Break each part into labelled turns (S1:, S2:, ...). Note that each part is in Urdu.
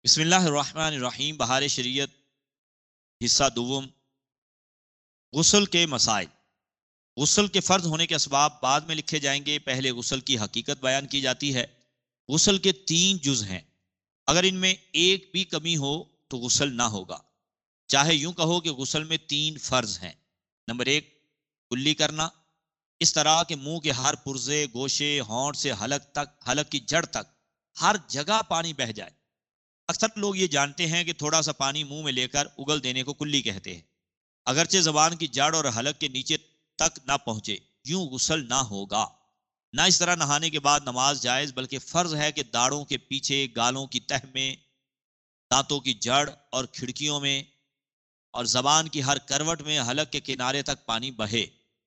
S1: بسم اللہ الرحمن الرحیم۔ بہار شریعت، حصہ دوم، غسل کے مسائل۔ غسل کے فرض ہونے کے اسباب بعد میں لکھے جائیں گے، پہلے غسل کی حقیقت بیان کی جاتی ہے۔ غسل کے 3 جز ہیں، اگر ان میں ایک بھی کمی ہو تو غسل نہ ہوگا۔ چاہے یوں کہو کہ غسل میں 3 فرض ہیں۔ نمبر 1، کلی کرنا، اس طرح کہ منہ کے ہر پرزے، گوشے، ہونٹ سے حلق کی جڑ تک ہر جگہ پانی بہہ جائے۔ اکثر لوگ یہ جانتے ہیں کہ تھوڑا سا پانی منہ میں لے کر اگل دینے کو کلی کہتے ہیں، اگرچہ زبان کی جڑ اور حلق کے نیچے تک نہ پہنچے، یوں غسل نہ ہوگا۔ نہ اس طرح نہانے کے بعد نماز جائز، بلکہ فرض ہے کہ داڑھوں کے پیچھے، گالوں کی تہ میں، دانتوں کی جڑ اور کھڑکیوں میں اور زبان کی ہر کروٹ میں حلق کے کنارے تک پانی بہے۔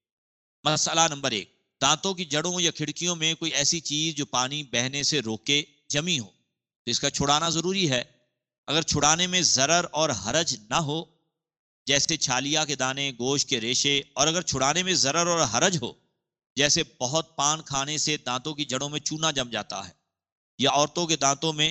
S1: مسئلہ نمبر 1، دانتوں کی جڑوں یا کھڑکیوں میں کوئی ایسی چیز جو پانی بہنے سے روکے جمی ہو تو اس کا چھڑانا ضروری ہے۔ اگر چھڑانے میں ضرر اور حرج نہ ہو، جیسے چھالیا کے دانے، گوشت کے ریشے، اور اگر چھڑانے میں ضرر اور حرج ہو، جیسے بہت پان کھانے سے دانتوں کی جڑوں میں چونا جم جاتا ہے، یا عورتوں کے دانتوں میں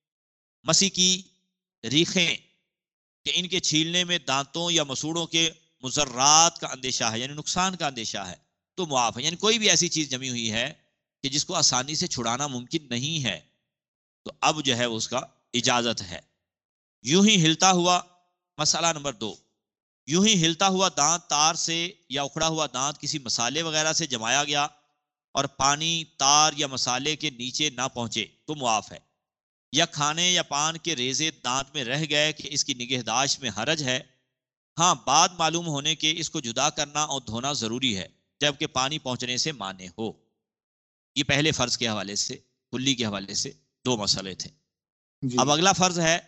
S1: مسی کی ریخیں کہ ان کے چھیلنے میں دانتوں یا مسوڑوں کے مضرات کا اندیشہ ہے، یعنی نقصان کا اندیشہ ہے، تو معاف ہے۔ یعنی کوئی بھی ایسی چیز جمی ہوئی ہے کہ جس کو آسانی سے چھڑانا ممکن نہیں ہے، تو اب جو ہے اس کا اجازت ہے۔ یوں ہی ہلتا ہوا، مسئلہ نمبر 2، یوں ہی ہلتا ہوا دانت تار سے یا اکھڑا ہوا دانت کسی مسالے وغیرہ سے جمایا گیا اور پانی تار یا مسالے کے نیچے نہ پہنچے تو معاف ہے۔ یا کھانے یا پان کے ریزے دانت میں رہ گئے کہ اس کی نگہداشت میں حرج ہے، ہاں بعد معلوم ہونے کے اس کو جدا کرنا اور دھونا ضروری ہے، جبکہ پانی پہنچنے سے مانع ہو۔ یہ پہلے فرض کے حوالے سے، کلی کے حوالے سے 2 مسئلے تھے۔
S2: جی
S1: اب اگلا فرض ہے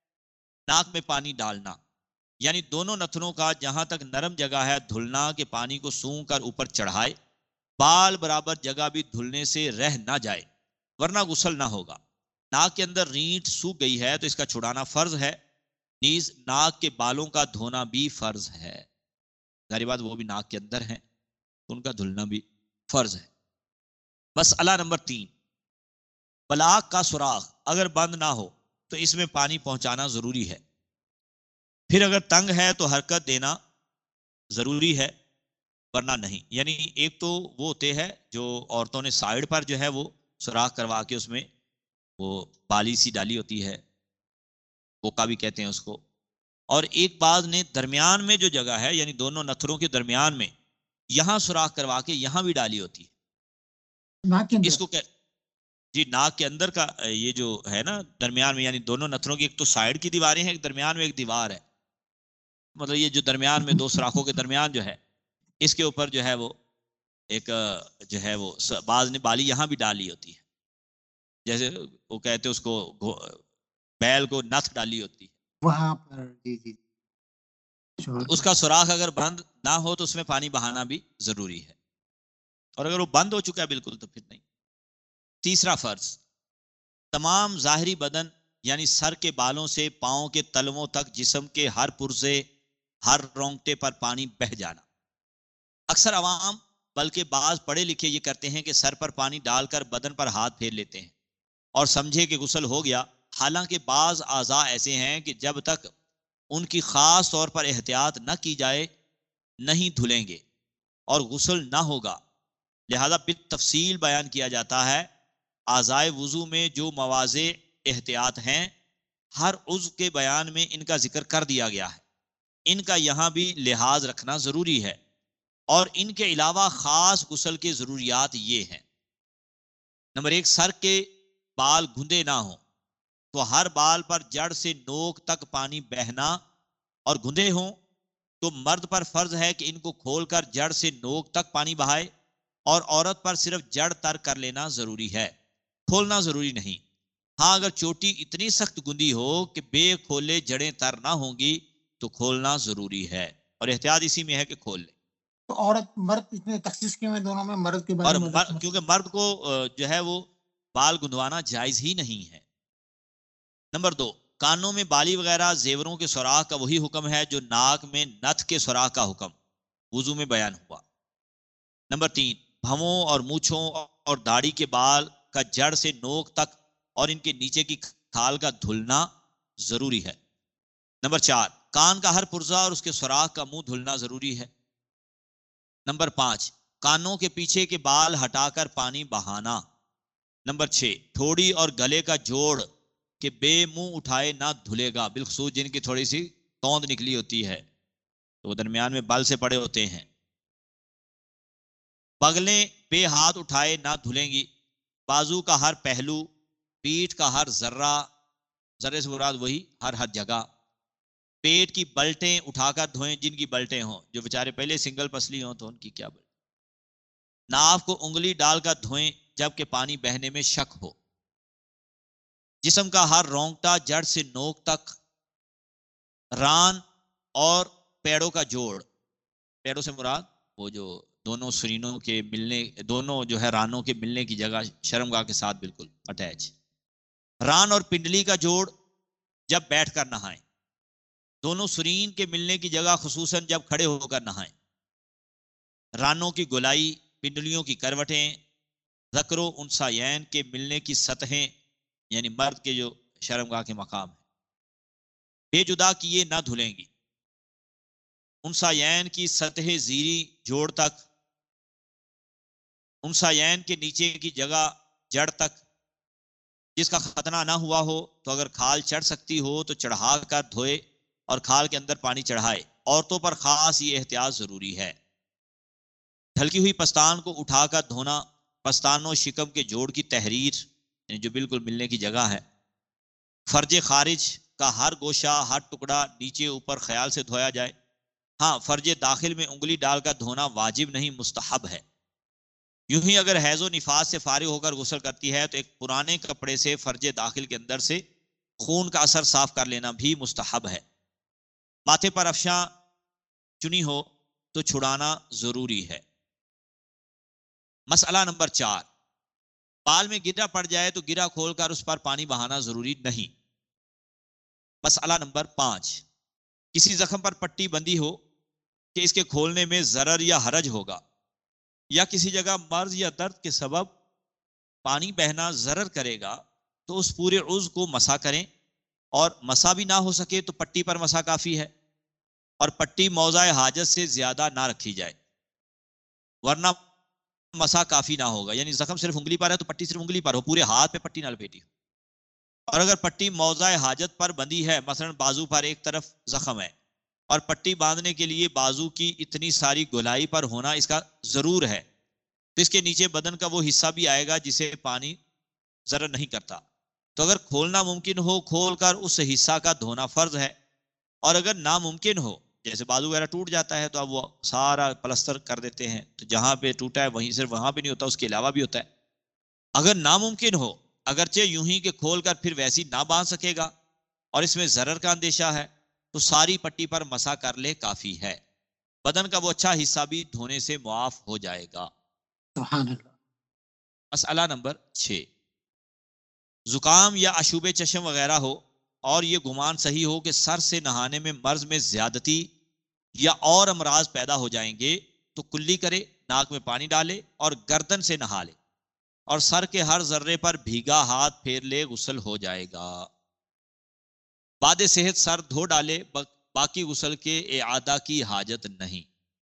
S1: ناک میں پانی ڈالنا، یعنی دونوں نتنوں کا جہاں تک نرم جگہ ہے دھلنا، کہ پانی کو سونگ کر اوپر چڑھائے، بال برابر جگہ بھی دھلنے سے رہ نہ جائے، ورنہ غسل نہ ہوگا۔ ناک کے اندر رینٹ سوکھ گئی ہے تو اس کا چھڑانا فرض ہے، نیز ناک کے بالوں کا دھونا بھی فرض ہے۔ ظاہر بات وہ بھی ناک کے اندر ہیں تو ان کا دھلنا بھی فرض ہے۔ مسئلہ نمبر 3، بلاک کا سوراخ اگر بند نہ ہو تو اس میں پانی پہنچانا ضروری ہے، پھر اگر تنگ ہے تو حرکت دینا ضروری ہے، ورنہ نہیں۔ یعنی ایک تو وہ ہوتے ہیں جو عورتوں نے سائیڈ پر جو ہے وہ سوراخ کروا کے اس میں وہ بالی سی ڈالی ہوتی ہے، کوکا بھی کہتے ہیں اس کو، اور ایک بعض نے درمیان میں جو جگہ ہے، یعنی دونوں نتھروں کے درمیان میں، یہاں سوراخ کروا کے یہاں بھی ڈالی ہوتی ہے۔
S2: ناک کے
S1: اس
S2: اندر
S1: کو جی ناک کے اندر کا یہ جو ہے نا درمیان میں، یعنی دونوں نتھروں کی ایک تو سائیڈ کی دیواریں ہیں، ایک درمیان میں ایک دیوار ہے، مطلب یہ جو درمیان میں 2 سوراخوں کے درمیان جو ہے، اس کے اوپر جو ہے وہ ایک جو ہے وہ بعض نے بالی یہاں بھی ڈالی ہوتی ہے، جیسے وہ کہتے اس کو بیل کو نتھ ڈالی ہوتی ہے۔
S2: وہاں پر جی جی
S1: اس کا سوراخ اگر بند نہ ہو تو اس میں پانی بہانا بھی ضروری ہے، اور اگر وہ بند ہو چکا ہے بالکل تو پھر نہیں۔ تیسرا فرض، تمام ظاہری بدن یعنی سر کے بالوں سے پاؤں کے تلووں تک جسم کے ہر پرزے، ہر رونگٹے پر پانی بہہ جانا۔ اکثر عوام بلکہ بعض پڑھے لکھے یہ کرتے ہیں کہ سر پر پانی ڈال کر بدن پر ہاتھ پھیر لیتے ہیں اور سمجھے کہ غسل ہو گیا، حالانکہ بعض اعضاء ایسے ہیں کہ جب تک ان کی خاص طور پر احتیاط نہ کی جائے نہیں دھلیں گے اور غسل نہ ہوگا، لہذا بالتفصیل بیان کیا جاتا ہے۔ اعضائے وضو میں جو مواضع احتیاط ہیں، ہر عضو کے بیان میں ان کا ذکر کر دیا گیا ہے، ان کا یہاں بھی لحاظ رکھنا ضروری ہے، اور ان کے علاوہ خاص غسل کے ضروریات یہ ہیں۔ نمبر 1، سر کے بال گھندے نہ ہوں تو ہر بال پر جڑ سے نوک تک پانی بہنا، اور گھندے ہوں تو مرد پر فرض ہے کہ ان کو کھول کر جڑ سے نوک تک پانی بہائے، اور عورت پر صرف جڑ تر کر لینا ضروری ہے، کھولنا ضروری نہیں۔ ہاں اگر چوٹی اتنی سخت گندی ہو کہ بے کھولے جڑیں تر نہ ہوں گی تو کھولنا ضروری ہے، اور احتیاط اسی میں ہے کہ کھول لے۔
S2: تو عورت مرد اتنے تخصیص کیوں ہے دونوں میں؟ مرد کے
S1: اور
S2: بارے میں
S1: کیونکہ مرد کو جو ہے وہ بال گندوانا جائز ہی نہیں ہے۔ نمبر 2، کانوں میں بالی وغیرہ زیوروں کے سوراخ کا وہی حکم ہے جو ناک میں نتھ کے سوراخ کا حکم وضو میں بیان ہوا۔ نمبر 3، بھووں اور مونچھوں اور داڑھی کے بال کا جڑ سے نوک تک اور ان کے نیچے کی کھال کا دھلنا ضروری ہے۔ نمبر 4، کان کا ہر پرزہ اور اس کے سوراخ کا منہ دھلنا ضروری ہے۔ نمبر 5، کانوں کے پیچھے کے بال ہٹا کر پانی بہانا۔ نمبر 6، ٹھوڑی اور گلے کا جوڑ کہ بے منہ اٹھائے نہ دھلے گا، بالخصوص جن کی تھوڑی سی توند نکلی ہوتی ہے تو وہ درمیان میں بال سے پڑے ہوتے ہیں۔ بغلیں بے ہاتھ اٹھائے نہ دھلیں گی۔ بازو کا ہر پہلو، پیٹھ کا ہر ذرہ، ذرے سے مراد وہی ہر جگہ۔ پیٹ کی بلٹیں اٹھا کر دھوئیں جن کی بلٹیں ہوں، جو بیچارے پہلے سنگل پسلی ہوں تو ان کی کیا بلٹیں۔ ناف کو انگلی ڈال کر دھوئیں جبکہ پانی بہنے میں شک ہو۔ جسم کا ہر رونگٹا جڑ سے نوک تک۔ ران اور پیڑوں کا جوڑ، پیڑوں سے مراد وہ جو دونوں سرینوں کے ملنے، دونوں جو ہے رانوں کے ملنے کی جگہ شرمگاہ کے ساتھ بالکل اٹیچ۔ ران اور پنڈلی کا جوڑ جب بیٹھ کر نہائیں۔ دونوں سرین کے ملنے کی جگہ خصوصاً جب کھڑے ہو کر نہائیں۔ رانوں کی گولائی، پنڈلیوں کی کروٹیں، ذکر و انثیین کے ملنے کی سطحیں، یعنی مرد کے جو شرمگاہ کے مقام ہیں، بے جدا کیے نہ دھلیں گی۔ انثیین کی سطح زیری جوڑ تک، انثیین کے نیچے کی جگہ جڑ تک۔ جس کا ختنہ نہ ہوا ہو تو اگر کھال چڑھ سکتی ہو تو چڑھا کر دھوئے اور کھال کے اندر پانی چڑھائے۔ عورتوں پر خاص یہ احتیاط ضروری ہے۔ ڈھلکی ہوئی پستان کو اٹھا کر دھونا۔ پستان و شکم کے جوڑ کی تحریر، یعنی جو بالکل ملنے کی جگہ ہے۔ فرج خارج کا ہر گوشہ، ہر ٹکڑا نیچے اوپر خیال سے دھویا جائے۔ ہاں، فرج داخل میں انگلی ڈال کر دھونا واجب نہیں، مستحب ہے۔ یوں ہی اگر حیض و نفاس سے فارغ ہو کر غسل کرتی ہے تو ایک پرانے کپڑے سے فرج داخل کے اندر سے خون کا اثر صاف کر لینا بھی مستحب ہے۔ ماتھے پر افشاں چنی ہو تو چھڑانا ضروری ہے۔ مسئلہ نمبر 4، بال میں گرا پڑ جائے تو گرا کھول کر اس پر پانی بہانا ضروری نہیں۔ مسئلہ نمبر 5، کسی زخم پر پٹی بندھی ہو کہ اس کے کھولنے میں ضرر یا حرج ہوگا، یا کسی جگہ مرض یا درد کے سبب پانی بہنا ضرر کرے گا تو اس پورے عضو کو مسح کریں، اور مسح بھی نہ ہو سکے تو پٹی پر مسح کافی ہے، اور پٹی موضع حاجت سے زیادہ نہ رکھی جائے، ورنہ مسح کافی نہ ہوگا۔ یعنی زخم صرف انگلی پر ہے تو پٹی صرف انگلی پر ہو، پورے ہاتھ پہ پٹی نہ لپیٹی ہو۔ اور اگر پٹی موضع حاجت پر بندھی ہے، مثلا بازو پر ایک طرف زخم ہے اور پٹی باندھنے کے لیے بازو کی اتنی ساری گولائی پر ہونا اس کا ضرور ہے، تو اس کے نیچے بدن کا وہ حصہ بھی آئے گا جسے پانی ضرر نہیں کرتا، تو اگر کھولنا ممکن ہو کھول کر اس حصہ کا دھونا فرض ہے، اور اگر ناممکن ہو جیسے بازو وغیرہ ٹوٹ جاتا ہے تو اب وہ سارا پلستر کر دیتے ہیں، تو جہاں پہ ٹوٹا ہے وہیں صرف وہاں پہ نہیں ہوتا، اس کے علاوہ بھی ہوتا ہے۔ اگر ناممکن ہو، اگرچہ یوں ہی کہ کھول کر پھر ویسی نہ باندھ سکے گا اور اس میں ضرر کا اندیشہ ہے، تو ساری پٹی پر مسح کر لے کافی ہے، بدن کا وہ اچھا حصہ بھی دھونے سے معاف ہو جائے گا۔
S2: سبحان اللہ۔
S1: مسئلہ نمبر 6، زکام یا اشوب چشم وغیرہ ہو اور یہ گمان صحیح ہو کہ سر سے نہانے میں مرض میں زیادتی یا اور امراض پیدا ہو جائیں گے تو کلی کرے، ناک میں پانی ڈالے اور گردن سے نہا لے، اور سر کے ہر ذرے پر بھیگا ہاتھ پھیر لے، غسل ہو جائے گا۔ بعد صحت سر دھو ڈالے، باقی غسل کے اعادہ کی حاجت نہیں۔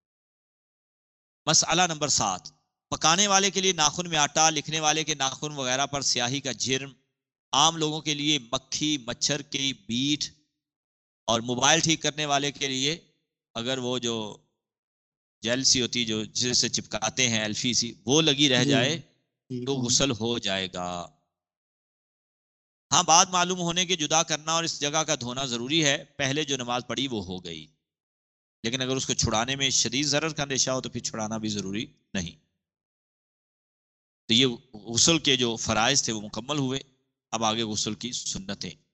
S1: مسئلہ نمبر 7، پکانے والے کے لیے ناخن میں آٹا، لکھنے والے کے ناخن وغیرہ پر سیاہی کا جرم، عام لوگوں کے لیے مکھی مچھر کی بیٹ، اور موبائل ٹھیک کرنے والے کے لیے اگر وہ جو جیل سی ہوتی جو جس سے چپکاتے ہیں الفی سی، وہ لگی رہ جائے تو غسل ہو جائے گا۔ ہاں، بات معلوم ہونے کے جدا کرنا اور اس جگہ کا دھونا ضروری ہے، پہلے جو نماز پڑھی وہ ہو گئی، لیکن اگر اس کو چھڑانے میں شدید ضرر کا اندیشہ ہو تو پھر چھڑانا بھی ضروری نہیں۔ تو یہ غسل کے جو فرائض تھے وہ مکمل ہوئے، اب آگے غسل کی سنتیں۔